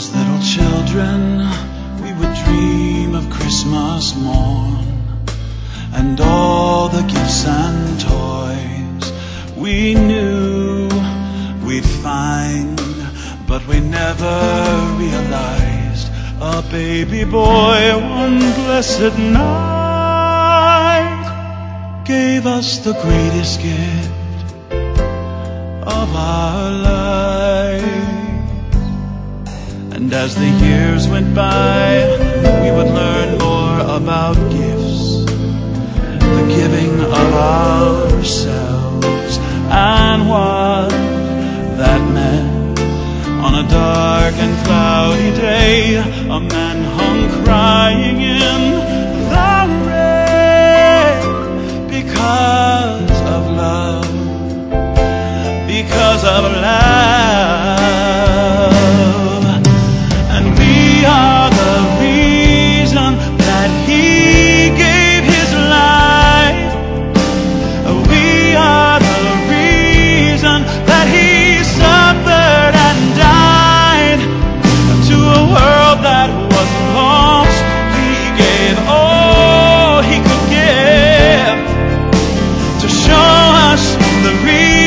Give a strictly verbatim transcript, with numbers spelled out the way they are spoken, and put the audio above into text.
As little children, we would dream of Christmas morn and all the gifts and toys we knew we'd find, but we never realized a baby boy one blessed night gave us the greatest gift of our lives. And as the years went by, we would learn more about gifts, the giving of ourselves, and what that meant. On a dark and cloudy day, a man hung crying in the rain because of love, because of love. And we are the reason that he gave his life. We are the reason that he suffered and died. To a world that was lost, he gave all he could give to show us the reason.